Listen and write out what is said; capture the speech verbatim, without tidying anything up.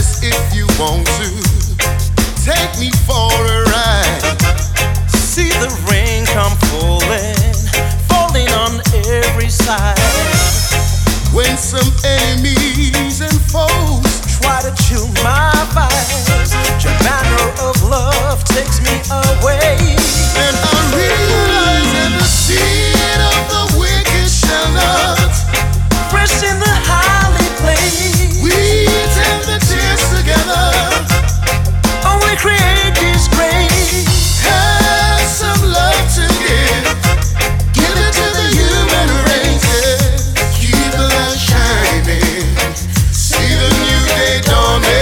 if you want to take me for a ride. See the rain come falling, falling on every side. When some enemies and foes try to chew my vibes, your manner of love takes me away. And I